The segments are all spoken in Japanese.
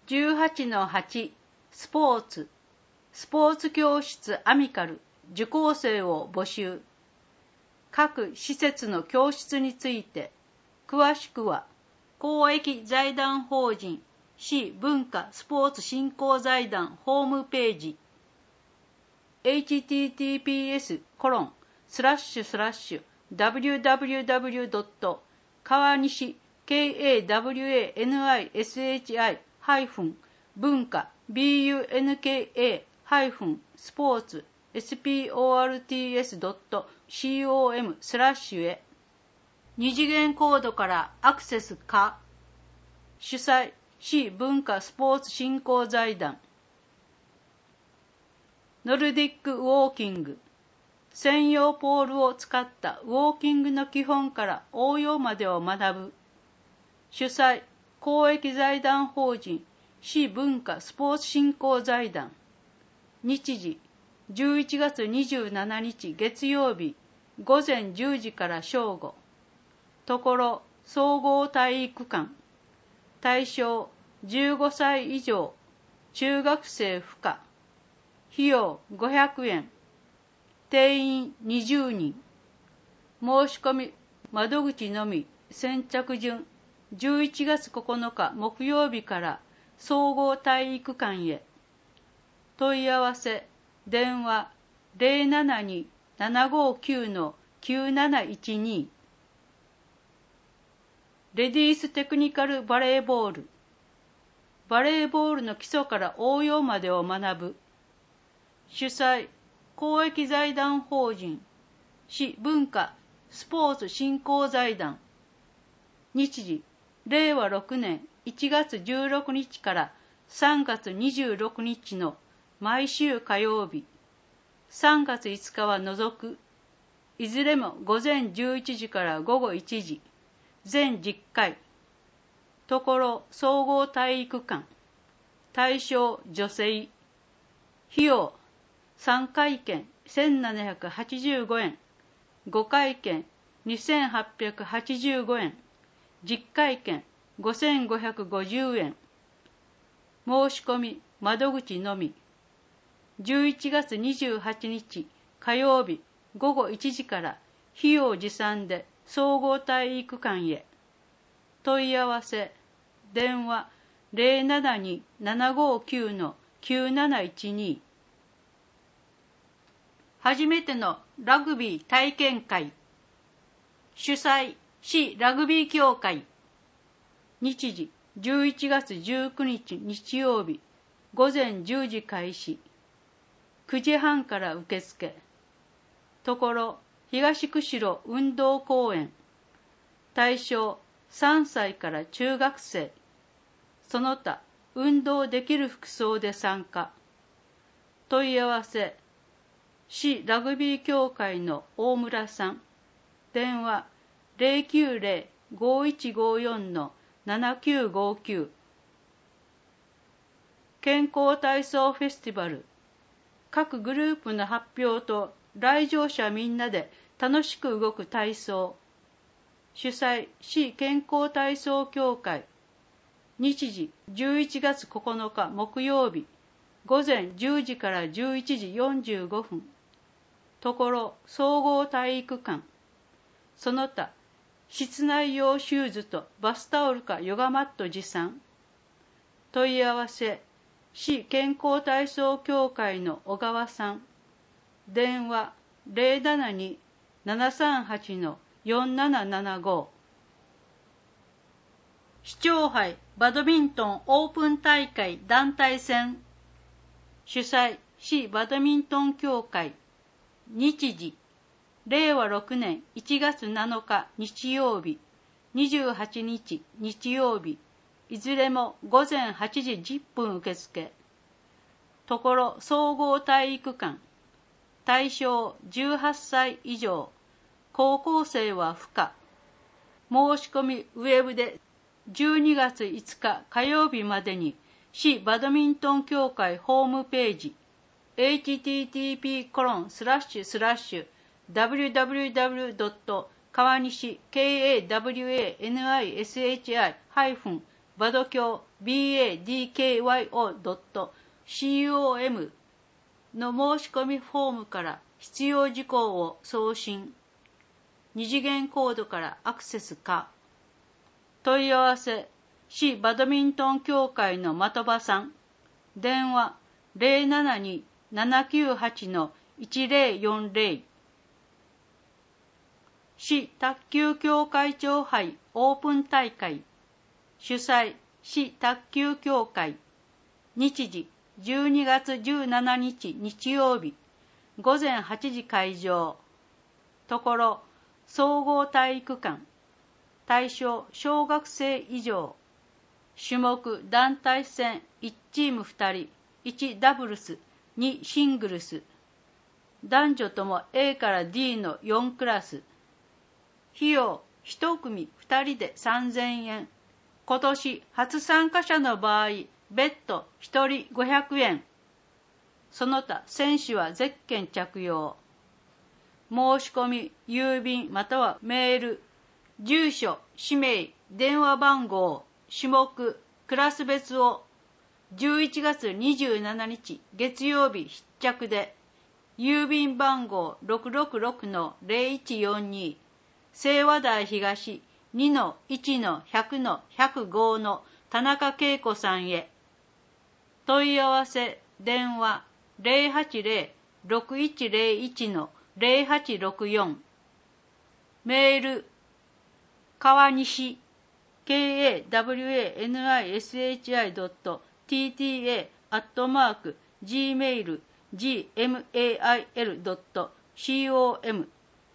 18-8 スポーツ教室アミカル受講生を募集。各施設の教室について詳しくは公益財団法人市文化スポーツ振興財団ホームページ https://www. 川西 文化 bunka-sports.sports.com/ へ二次元コードからアクセス可。主催市文化スポーツ振興財団。ノルディックウォーキング専用ポールを使ったウォーキングの基本から応用までを学ぶ。主催公益財団法人市文化スポーツ振興財団。日時11月27日月曜日午前10時から正午。ところ総合体育館。対象15歳以上中学生不可。費用500円。定員20人。申し込み窓口のみ。先着順11月9日木曜日から総合体育館へ。問い合わせ電話 072-759-9712。レディーステクニカルバレーボール。バレーボールの基礎から応用までを学ぶ。主催公益財団法人市文化スポーツ振興財団。日時令和6年1月16日から3月26日の毎週火曜日。3月5日は除く。いずれも午前11時から午後1時。全10回。ところ総合体育館。対象女性。費用3回券1785円。5回券2885円。10回券5550円。申し込み窓口のみ。11月28日火曜日午後1時から費用持参で総合体育館へ。問い合わせ電話 072-759-9712。初めてのラグビー体験会。主催市ラグビー協会。日時11月19日日曜日午前10時開始。9時半から受付。ところ東釧路運動公園。対象3歳から中学生。その他運動できる服装で参加。問い合わせ市ラグビー協会の大村さん。電話 090-5154-7959。健康体操フェスティバル。各グループの発表と来場者みんなで楽しく動く体操。主催市健康体操協会。日時11月9日木曜日午前10時から11時45分。ところ総合体育館。その他室内用シューズとバスタオルかヨガマット持参。問い合わせ市健康体操協会の小川さん。電話 072-738-4775。市長杯バドミントンオープン大会団体戦。主催市バドミントン協会。日時令和6年1月7日日曜日28日日曜日。いずれも午前8時10分受付。ところ総合体育館。対象18歳以上。高校生は不可。申し込みウェブで12月5日火曜日までに市バドミントン協会ホームページ http://www. 川西 kawanishi- バド教 badkyo.com の申し込みフォームから必要事項を送信。二次元コードからアクセス可。問い合わせ、市バドミントン協会の的場さん。電話 072-798-1040。市卓球協会長杯オープン大会。主催、市卓球協会。日時、12月17日日曜日。午前8時会場。ところ、総合体育館。対象、小学生以上。種目、団体戦、1チーム2人、1ダブルス、2シングルス。男女とも A から D の4クラス。費用、1組2人で3000円。今年、初参加者の場合、別途1人500円。その他、選手はゼッケン着用。申し込み、郵便またはメール、住所、氏名、電話番号、種目、クラス別を11月27日月曜日必着で、郵便番号 666-0142 清和台東 2-1-100-105 の田中恵子さんへ。問い合わせ電話 080-6101-0864 メール川西 kawanishi@gmail.com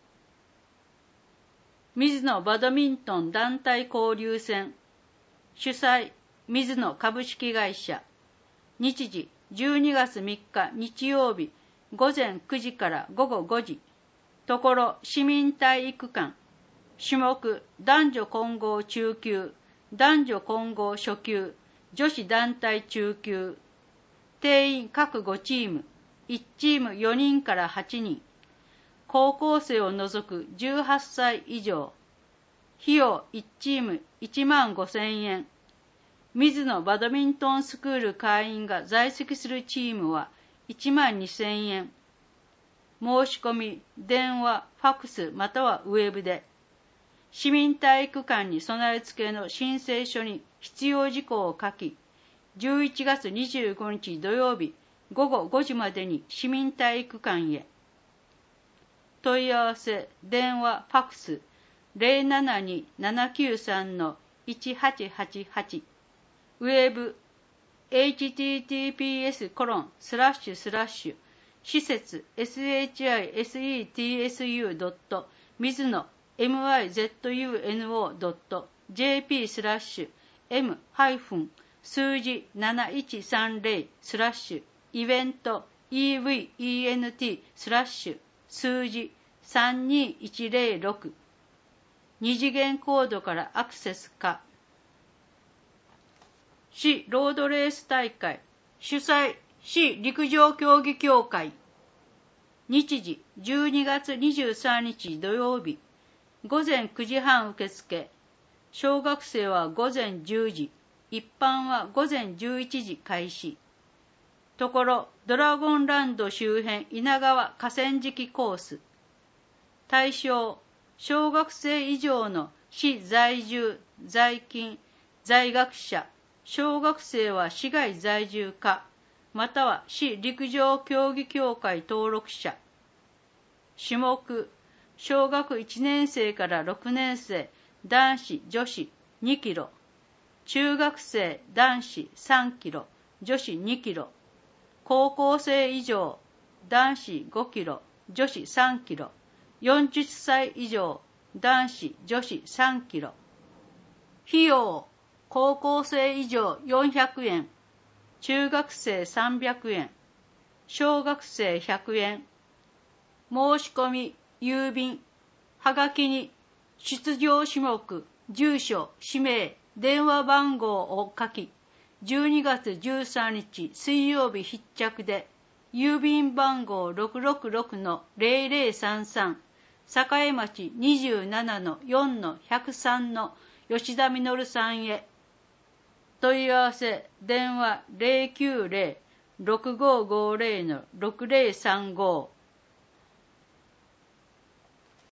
水野バドミントン団体交流戦。主催、水野株式会社。日時、12月3日日曜日、午前9時から午後5時。ところ、市民体育館。種目、男女混合中級、男女混合初級、女子団体中級。定員各5チーム、1チーム4人から8人。高校生を除く18歳以上。費用1チーム1万5000円。水野バドミントンスクール会員が在籍するチームは1万2000円。申し込み、電話、ファクスまたはウェブで。市民体育館に備え付けの申請書に必要事項を書き、11月25日土曜日午後5時までに市民体育館へ。問い合わせ、電話、ファクス 072-793-1888 ウェブ https:// 施設 shisetsu.mizuno.jp/m- 数字7130/ イベント event/ 数字32106二次元コードからアクセス可。市ロードレース大会。主催、市陸上競技協会。日時、12月23日土曜日。午前9時半受付。小学生は午前10時。一般は午前11時開始。ところ、ドラゴンランド周辺稲川河川敷コース。対象、小学生以上の市在住、在勤、在学者。小学生は市外在住か、または市陸上競技協会登録者。種目、小学1年生から6年生、男子、女子2キロ。中学生、男子3キロ、女子2キロ。高校生以上、男子5キロ、女子3キロ。40歳以上、男子、女子3キロ。費用、高校生以上400円、中学生300円、小学生100円。申し込み、郵便、はがきに出場種目、住所、氏名、電話番号を書き、12月13日水曜日必着で、郵便番号 666-0033 栄町 27-4-103 の吉田実さんへ。 問い合わせ電話090-6550-6035